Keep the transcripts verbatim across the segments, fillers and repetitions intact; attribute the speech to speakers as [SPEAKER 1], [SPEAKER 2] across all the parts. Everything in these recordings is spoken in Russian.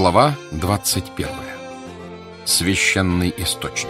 [SPEAKER 1] Глава двадцать первая. Священный источник.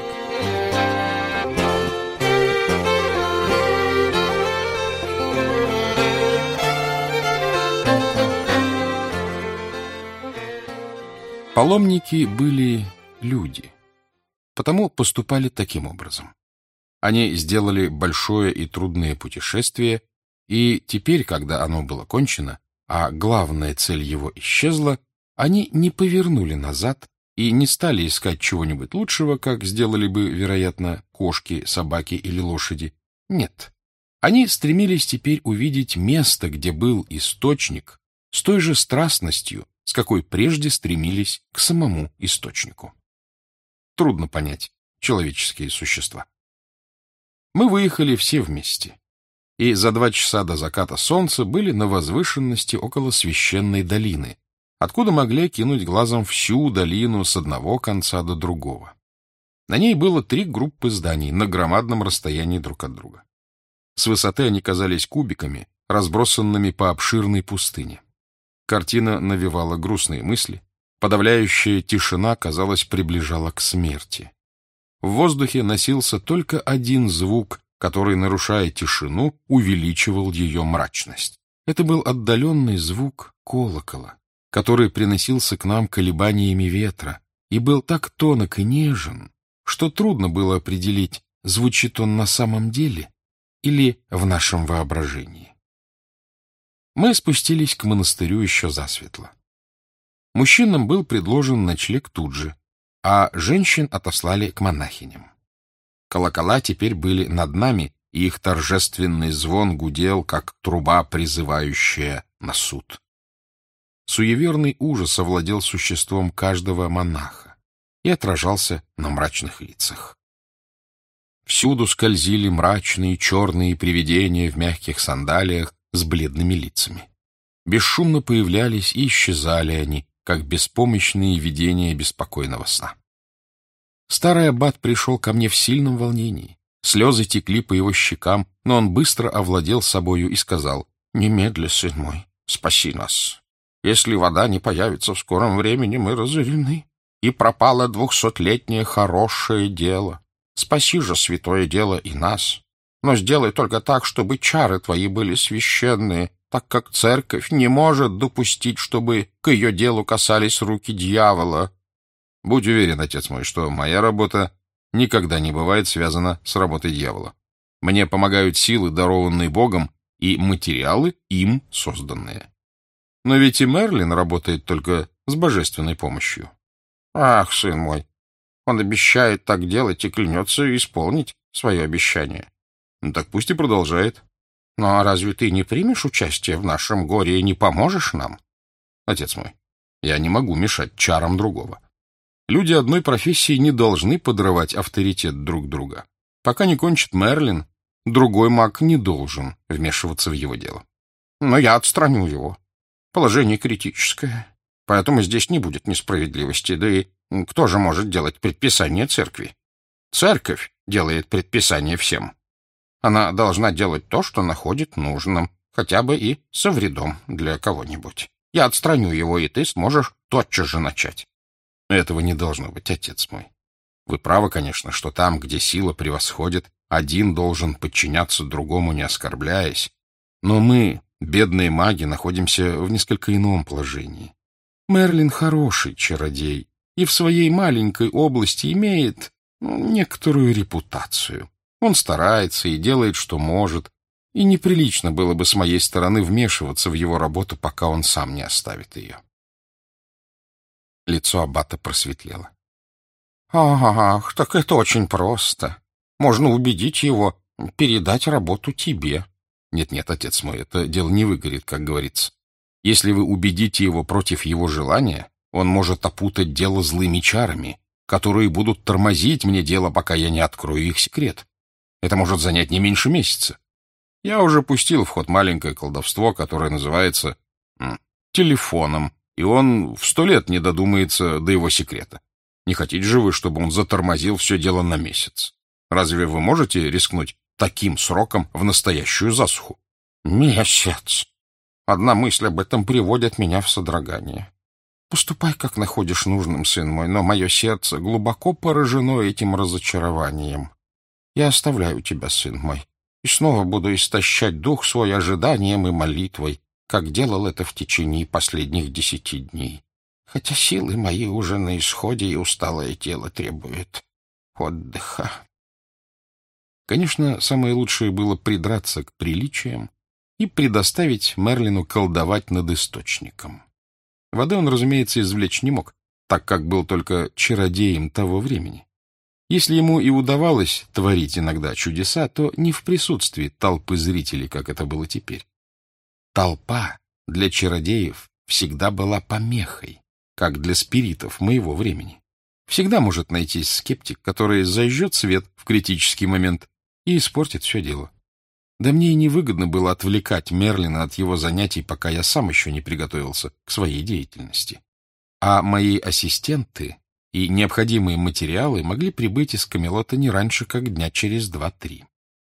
[SPEAKER 1] Паломники были люди, потому поступали таким образом. Они сделали большое и трудное путешествие, и теперь, когда оно было кончено, а главная цель его исчезла, они не повернули назад и не стали искать чего-нибудь лучшего, как сделали бы, вероятно, кошки, собаки или лошади. Нет. Они стремились теперь увидеть место, где был источник, с той же страстностью, с какой прежде стремились к самому источнику. Трудно понять человеческие существа. Мы выехали все вместе, и за два часа до заката солнца были на возвышенности около священной долины, откуда могли кинуть глазом всю долину с одного конца до другого. На ней было три группы зданий на громадном расстоянии друг от друга. С высоты они казались кубиками, разбросанными по обширной пустыне. Картина навевала грустные мысли, подавляющая тишина, казалось, приближала к смерти. В воздухе носился только один звук, который, нарушая тишину, увеличивал ее мрачность. Это был отдаленный звук колокола, который приносился к нам колебаниями ветра, и был так тонок и нежен, что трудно было определить, звучит он на самом деле или в нашем воображении. Мы спустились к монастырю еще засветло. Мужчинам был предложен ночлег тут же, а женщин отослали к монахиням. Колокола теперь были над нами, и их торжественный звон гудел, как труба, призывающая на суд. Суеверный ужас овладел существом каждого монаха и отражался на мрачных лицах. Всюду скользили мрачные черные привидения в мягких сандалиях с бледными лицами. Бесшумно появлялись и исчезали они, как беспомощные видения беспокойного сна. Старый аббат пришел ко мне в сильном волнении. Слезы текли по его щекам, но он быстро овладел собою и сказал: «Немедля, сын мой, спаси нас. Если вода не появится в скором времени, мы разорены, и пропало двухсотлетнее хорошее дело. Спаси же святое дело и нас. Но сделай только так, чтобы чары твои были священные, так как церковь не может допустить, чтобы к ее делу касались руки дьявола». Будь уверен, отец мой, что моя работа никогда не бывает связана с работой дьявола. Мне помогают силы, дарованные Богом, и материалы, им созданные. Но ведь и Мерлин работает только с божественной помощью. Ах, сын мой, он обещает так делать и клянется исполнить свое обещание. Ну, так пусть и продолжает. Но разве ты не примешь участие в нашем горе и не поможешь нам? Отец мой, я не могу мешать чарам другого. Люди одной профессии не должны подрывать авторитет друг друга. Пока не кончит Мерлин, другой маг не должен вмешиваться в его дело. Но я отстраню его. Положение критическое, поэтому здесь не будет несправедливости. Да и кто же может делать предписание церкви? Церковь делает предписание всем. Она должна делать то, что находит нужным, хотя бы и со вредом для кого-нибудь. Я отстраню его, и ты сможешь тотчас же начать. Этого не должно быть, отец мой. Вы правы, конечно, что там, где сила превосходит, один должен подчиняться другому, не оскорбляясь. Но мы, бедные маги, находимся в несколько ином положении. Мерлин хороший чародей и в своей маленькой области имеет ну, некоторую репутацию. Он старается и делает, что может, и неприлично было бы с моей стороны вмешиваться в его работу, пока он сам не оставит ее. Лицо аббата просветлело. «Ах, так это очень просто. Можно убедить его передать работу тебе». «Нет-нет, отец мой, это дело не выгорит, как говорится. Если вы убедите его против его желания, он может опутать дело злыми чарами, которые будут тормозить мне дело, пока я не открою их секрет. Это может занять не меньше месяца. Я уже пустил в ход маленькое колдовство, которое называется м, телефоном, и он в сто лет не додумается до его секрета. Не хотите же вы, чтобы он затормозил все дело на месяц? Разве вы можете рискнуть таким сроком в настоящую засуху? Месяц! Одна мысль об этом приводит меня в содрогание. Поступай, как находишь нужным, сын мой, но мое сердце глубоко поражено этим разочарованием. Я оставляю тебя, сын мой, и снова буду истощать дух свой ожиданием и молитвой, как делал это в течение последних десяти дней. Хотя силы мои уже на исходе, и усталое тело требует отдыха. Конечно, самое лучшее было придраться к приличиям и предоставить Мерлину колдовать над источником. Воды он, разумеется, извлечь не мог, так как был только чародеем того времени. Если ему и удавалось творить иногда чудеса, то не в присутствии толпы зрителей, как это было теперь. Толпа для чародеев всегда была помехой, как для спиритов моего времени. Всегда может найтись скептик, который зажжет свет в критический момент и испортит все дело. Да мне и невыгодно было отвлекать Мерлина от его занятий, пока я сам еще не приготовился к своей деятельности. А мои ассистенты и необходимые материалы могли прибыть из Камелота не раньше, как дня через два-три.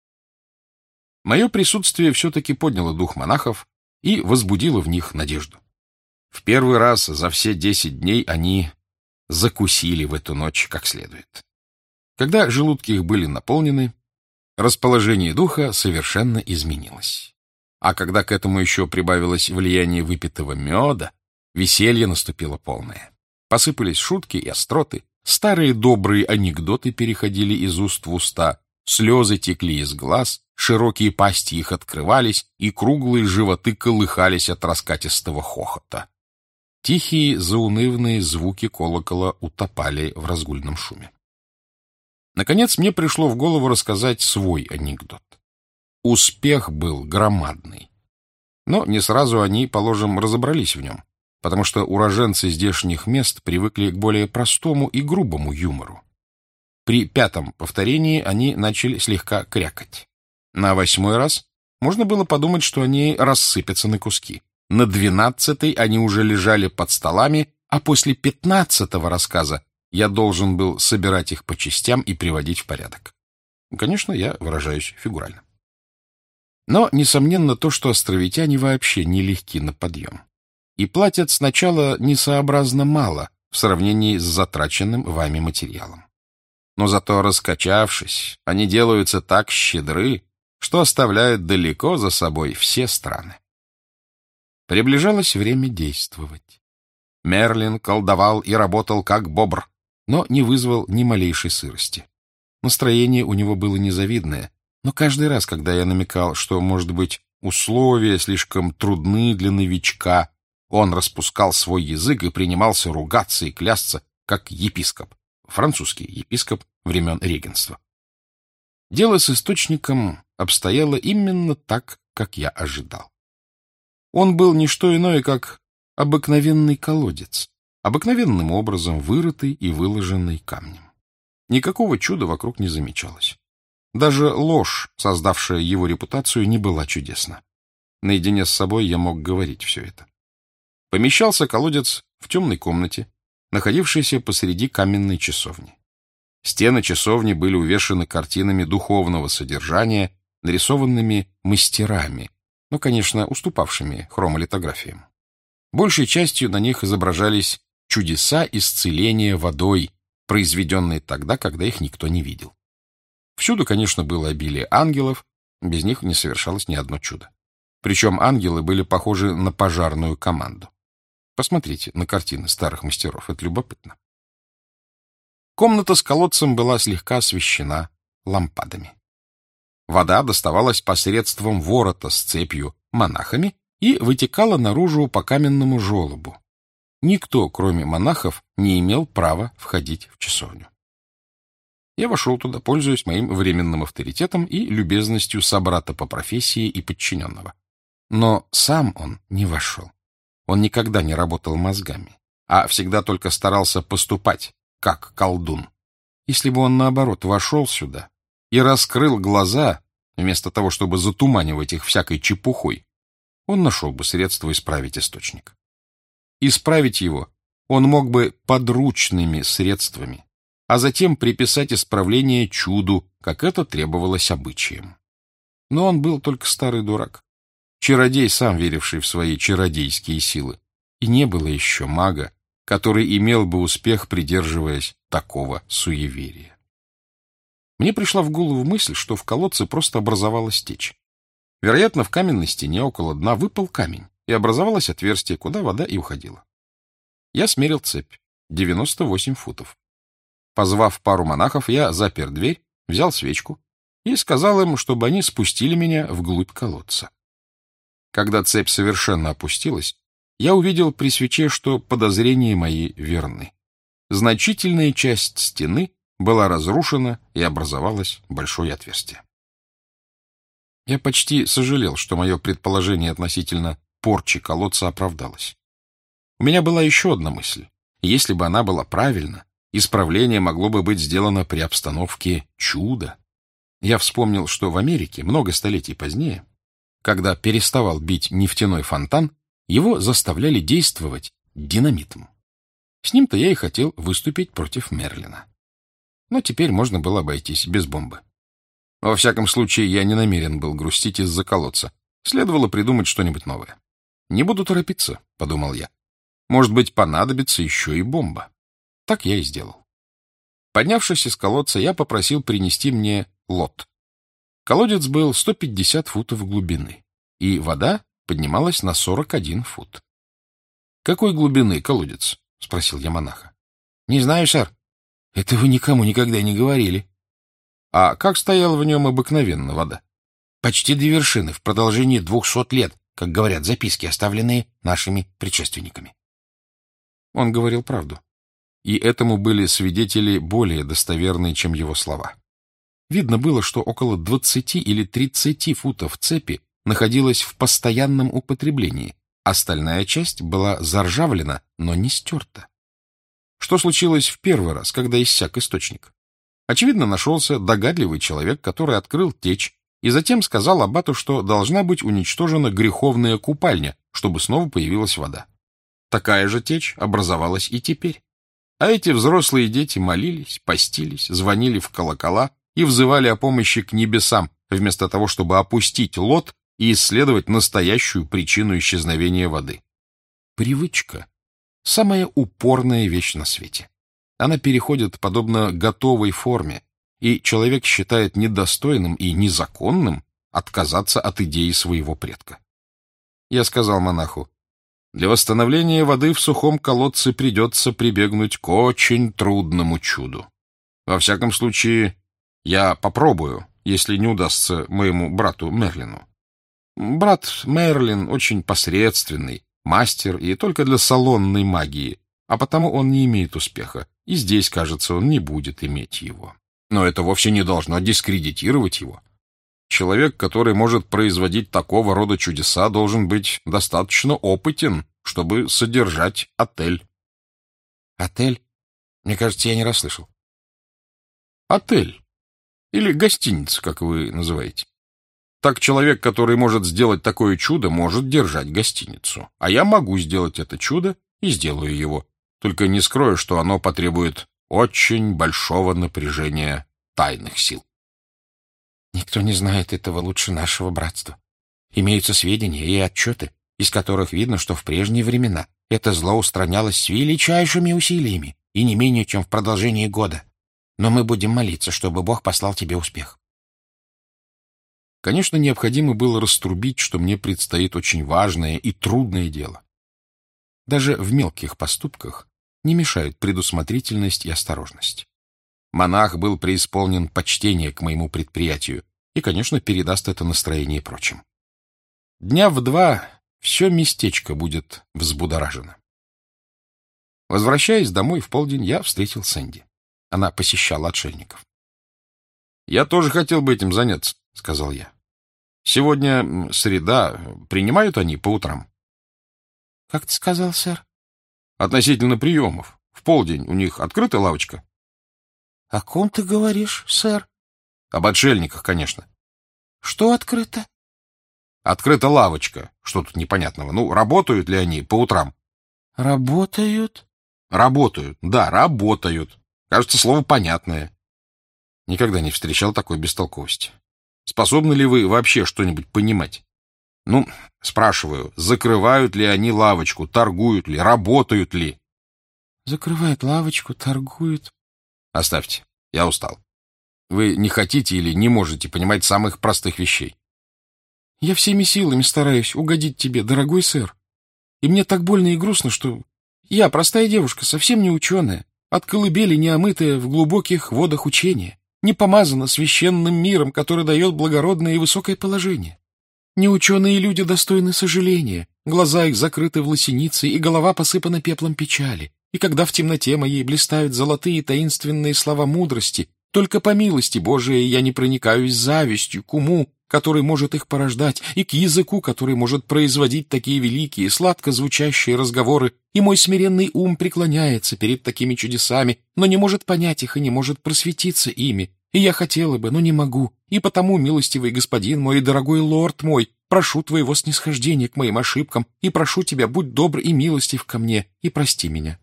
[SPEAKER 1] Мое присутствие все-таки подняло дух монахов и возбудило в них надежду. В первый раз за все десять дней они закусили в эту ночь как следует. Когда желудки их были наполнены, расположение духа совершенно изменилось. А когда к этому еще прибавилось влияние выпитого меда, веселье наступило полное. Посыпались шутки и остроты, старые добрые анекдоты переходили из уст в уста, слезы текли из глаз, широкие пасти их открывались, и круглые животы колыхались от раскатистого хохота. Тихие, заунывные звуки колокола утопали в разгульном шуме. Наконец мне пришло в голову рассказать свой анекдот. Успех был громадный. Но не сразу они, положим, разобрались в нем, потому что уроженцы здешних мест привыкли к более простому и грубому юмору. При пятом повторении они начали слегка крякать. На восьмой раз можно было подумать, что они рассыпятся на куски. На двенадцатый они уже лежали под столами, а после пятнадцатого рассказа я должен был собирать их по частям и приводить в порядок. Конечно, я выражаюсь фигурально. Но, несомненно, то, что островитяне вообще нелегки на подъем. И платят сначала несообразно мало в сравнении с затраченным вами материалом. Но зато, раскачавшись, они делаются так щедры, что оставляют далеко за собой все страны. Приближалось время действовать. Мерлин колдовал и работал как бобр, но не вызвал ни малейшей сырости. Настроение у него было незавидное, но каждый раз, когда я намекал, что, может быть, условия слишком трудны для новичка, он распускал свой язык и принимался ругаться и клясться, как епископ, французский епископ времен регенства. Дело с источником обстояло именно так, как я ожидал. Он был не что иное, как обыкновенный колодец, обыкновенным образом вырытый и выложенный камнем. Никакого чуда вокруг не замечалось. Даже ложь, создавшая его репутацию, не была чудесна. Наедине с собой я мог говорить все это. Помещался колодец в темной комнате, находившейся посреди каменной часовни. Стены часовни были увешаны картинами духовного содержания, нарисованными мастерами, но, конечно, уступавшими хромолитографиям. Большей частью на них изображались чудеса исцеления водой, произведенные тогда, когда их никто не видел. Всюду, конечно, было обилие ангелов, без них не совершалось ни одно чудо. Причем ангелы были похожи на пожарную команду. Посмотрите на картины старых мастеров, это любопытно. Комната с колодцем была слегка освещена лампадами. Вода доставалась посредством ворота с цепью монахами и вытекала наружу по каменному желобу. Никто, кроме монахов, не имел права входить в часовню. Я вошел туда, пользуясь моим временным авторитетом и любезностью собрата по профессии и подчиненного. Но сам он не вошел. Он никогда не работал мозгами, а всегда только старался поступать, как колдун. Если бы он, наоборот, вошел сюда и раскрыл глаза, вместо того, чтобы затуманивать их всякой чепухой, он нашел бы средство исправить источник. Исправить его он мог бы подручными средствами, а затем приписать исправление чуду, как это требовалось обычаем. Но он был только старый дурак, чародей, сам веривший в свои чародейские силы, и не было еще мага, который имел бы успех, придерживаясь такого суеверия. Мне пришла в голову мысль, что в колодце просто образовалась течь. Вероятно, в каменной стене около дна выпал камень, и образовалось отверстие, куда вода и уходила. Я смерил цепь — девяносто восемь футов. Позвав пару монахов, я запер дверь, взял свечку и сказал им, чтобы они спустили меня вглубь колодца. Когда цепь совершенно опустилась, я увидел при свече, что подозрения мои верны. Значительная часть стены была разрушена, и образовалось большое отверстие. Я почти сожалел, что мое предположение относительно порчи колодца оправдалось. У меня была еще одна мысль. Если бы она была правильна, исправление могло бы быть сделано при обстановке чуда. Я вспомнил, что в Америке много столетий позднее, когда переставал бить нефтяной фонтан, его заставляли действовать динамитом. С ним-то я и хотел выступить против Мерлина. Но теперь можно было обойтись без бомбы. Во всяком случае, я не намерен был грустить из-за колодца. Следовало придумать что-нибудь новое. «Не буду торопиться», — подумал я. «Может быть, понадобится еще и бомба». Так я и сделал. Поднявшись из колодца, я попросил принести мне лот. Колодец был сто пятьдесят футов глубины, и вода поднималась на сорок один фут. — Какой глубины колодец? — спросил я монаха. — Не знаю, сэр. Это вы никому никогда не говорили. — А как стояла в нем обыкновенно вода? — Почти до вершины, в продолжении двухсот лет, как говорят записки, оставленные нашими предшественниками. Он говорил правду, и этому были свидетели более достоверные, чем его слова. Видно было, что около двадцати или тридцати футов цепи находилась в постоянном употреблении, остальная часть была заржавлена, но не стерта. Что случилось в первый раз, когда иссяк источник? Очевидно, нашелся догадливый человек, который открыл течь и затем сказал аббату, что должна быть уничтожена греховная купальня, чтобы снова появилась вода. Такая же течь образовалась и теперь. А эти взрослые дети молились, постились, звонили в колокола и взывали о помощи к небесам, вместо того, чтобы опустить лот и исследовать настоящую причину исчезновения воды. Привычка — самая упорная вещь на свете. Она переходит подобно готовой форме, и человек считает недостойным и незаконным отказаться от идеи своего предка. Я сказал монаху: для восстановления воды в сухом колодце придется прибегнуть к очень трудному чуду. Во всяком случае, я попробую, если не удастся моему брату Мерлину. Брат Мерлин очень посредственный, мастер и только для салонной магии, а потому он не имеет успеха, и здесь, кажется, он не будет иметь его. Но это вовсе не должно дискредитировать его. Человек, который может производить такого рода чудеса, должен быть достаточно опытен, чтобы содержать отель. Отель? Мне кажется, я не расслышал. Отель. Или гостиница, как вы называете. Так человек, который может сделать такое чудо, может держать гостиницу. А я могу сделать это чудо и сделаю его. Только не скрою, что оно потребует очень большого напряжения тайных сил. Никто не знает этого лучше нашего братства. Имеются сведения и отчеты, из которых видно, что в прежние времена это зло устранялось с величайшими усилиями и не менее, чем в продолжении года. Но мы будем молиться, чтобы Бог послал тебе успех. Конечно, необходимо было раструбить, что мне предстоит очень важное и трудное дело. Даже в мелких поступках не мешают предусмотрительность и осторожность. Монах был преисполнен почтения к моему предприятию и, конечно, передаст это настроение прочим. Дня в два все местечко будет взбудоражено. Возвращаясь домой в полдень, я встретил Сэнди. Она посещала отшельников. — Я тоже хотел бы этим заняться, — сказал я. — Сегодня среда. Принимают они по утрам? — Как ты сказал, сэр? — Относительно приемов. В полдень у них открыта лавочка? — О ком ты говоришь, сэр? — Об отшельниках, конечно. — Что открыто? — Открыта лавочка. Что тут непонятного? Ну, работают ли они по утрам? — Работают? — Работают, да, работают. Кажется, слово понятное. Никогда не встречал такой бестолковости. Способны ли вы вообще что-нибудь понимать? Ну, спрашиваю, закрывают ли они лавочку, торгуют ли, работают ли?
[SPEAKER 2] Закрывает лавочку, торгует.
[SPEAKER 1] Оставьте, я устал. Вы не хотите или не можете понимать самых простых вещей.
[SPEAKER 2] Я всеми силами стараюсь угодить тебе, дорогой сэр. И мне так больно и грустно, что я, простая девушка, совсем не ученая, от колыбели не омытая в глубоких водах учения, не помазана священным миром, который дает благородное и высокое положение. Неученые люди достойны сожаления, глаза их закрыты власеницы, и голова посыпана пеплом печали. И когда в темноте моей блистают золотые таинственные слова мудрости, только по милости Божией я не проникаюсь завистью к уму, который может их порождать, и к языку, который может производить такие великие, сладко звучащие разговоры, и мой смиренный ум преклоняется перед такими чудесами, но не может понять их и не может просветиться ими. И я хотела бы, но не могу, и потому, милостивый господин мой и дорогой лорд мой, прошу твоего снисхождения к моим ошибкам, и прошу тебя, будь добр и милостив ко мне, и прости меня.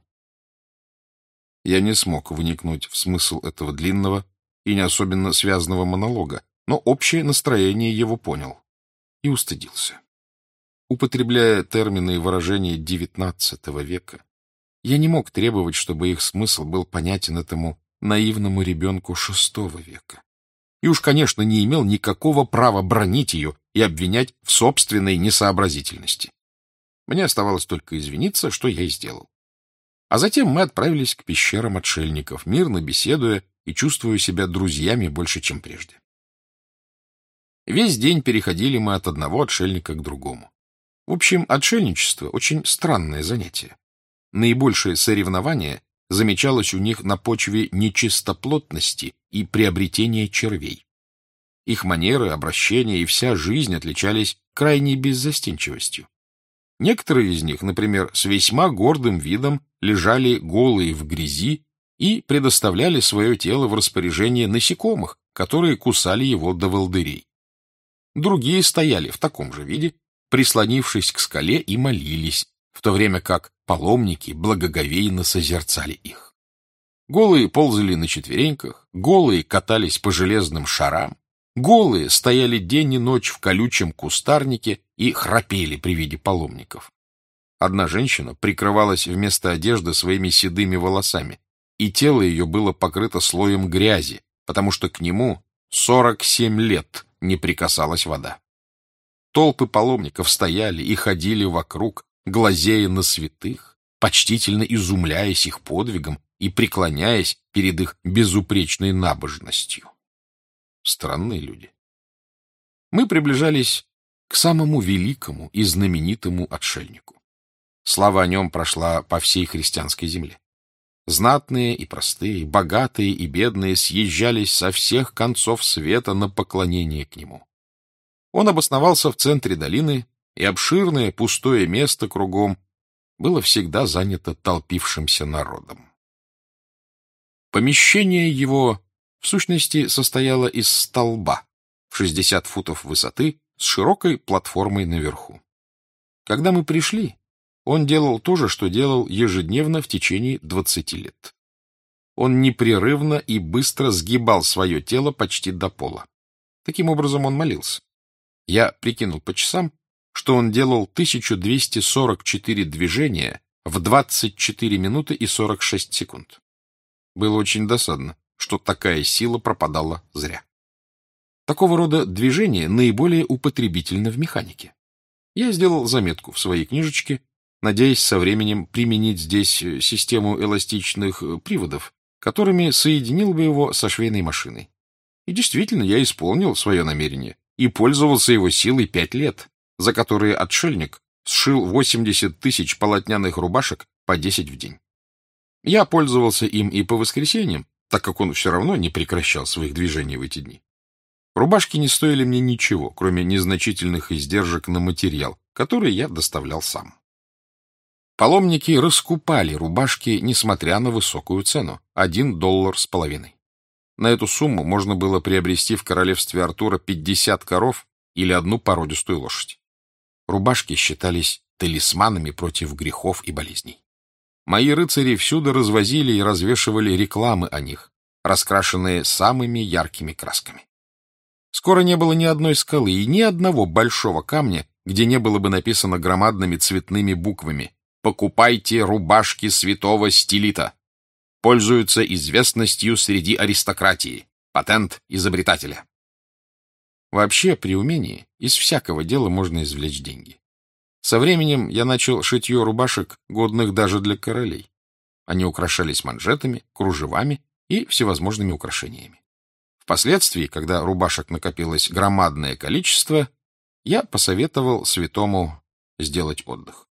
[SPEAKER 1] Я не смог вникнуть в смысл этого длинного и не особенно связанного монолога, но общее настроение его понял и устыдился. Употребляя термины и выражения девятнадцатого века, я не мог требовать, чтобы их смысл был понятен этому наивному ребенку шестого века. И уж, конечно, не имел никакого права бранить ее и обвинять в собственной несообразительности. Мне оставалось только извиниться, что я и сделал. А затем мы отправились к пещерам отшельников, мирно беседуя и чувствуя себя друзьями больше, чем прежде. Весь день переходили мы от одного отшельника к другому. В общем, отшельничество — очень странное занятие. Наибольшее соревнование замечалось у них на почве нечистоплотности и приобретения червей. Их манеры, обращения и вся жизнь отличались крайней беззастенчивостью. Некоторые из них, например, с весьма гордым видом лежали голые в грязи и предоставляли свое тело в распоряжение насекомых, которые кусали его до волдырей. Другие стояли в таком же виде, прислонившись к скале, и молились, в то время как паломники благоговейно созерцали их. Голые ползали на четвереньках, голые катались по железным шарам, голые стояли день и ночь в колючем кустарнике и храпели при виде паломников. Одна женщина прикрывалась вместо одежды своими седыми волосами, и тело ее было покрыто слоем грязи, потому что к нему сорок семь лет не прикасалась вода. Толпы паломников стояли и ходили вокруг, глазея на святых, почтительно изумляясь их подвигом и преклоняясь перед их безупречной набожностью. Странные люди. Мы приближались к самому великому и знаменитому отшельнику. Слава о нем прошла по всей христианской земле. Знатные и простые, богатые и бедные съезжались со всех концов света на поклонение к нему. Он обосновался в центре долины, и обширное пустое место кругом было всегда занято толпившимся народом. Помещение его, в сущности, состояло из столба в шестьдесят футов высоты с широкой платформой наверху. Когда мы пришли, он делал то же, что делал ежедневно в течение двадцати лет. Он непрерывно и быстро сгибал свое тело почти до пола. Таким образом он молился. Я прикинул по часам, что он делал тысячу двести сорок четыре движения в двадцать четыре минуты и сорок шесть секунд. Было очень досадно, что такая сила пропадала зря. Такого рода движение наиболее употребительно в механике. Я сделал заметку в своей книжечке, надеясь со временем применить здесь систему эластичных приводов, которыми соединил бы его со швейной машиной. И действительно, я исполнил свое намерение и пользовался его силой пять лет, за которые отшельник сшил восемьдесят тысяч полотняных рубашек по десять в день. Я пользовался им и по воскресеньям, так как он все равно не прекращал своих движений в эти дни. Рубашки не стоили мне ничего, кроме незначительных издержек на материал, который я доставлял сам. Паломники раскупали рубашки, несмотря на высокую цену — один доллар с половиной. На эту сумму можно было приобрести в королевстве Артура пятьдесят коров или одну породистую лошадь. Рубашки считались талисманами против грехов и болезней. Мои рыцари всюду развозили и развешивали рекламы о них, раскрашенные самыми яркими красками. Скоро не было ни одной скалы и ни одного большого камня, где не было бы написано громадными цветными буквами покупайте рубашки святого Стилита. Пользуются известностью среди аристократии. Патент изобретателя.
[SPEAKER 2] Вообще, при умении из всякого дела можно извлечь деньги. Со временем я начал шитье рубашек, годных даже для королей. Они украшались манжетами, кружевами и всевозможными украшениями. Впоследствии, когда рубашек накопилось громадное количество, я посоветовал святому сделать отдых.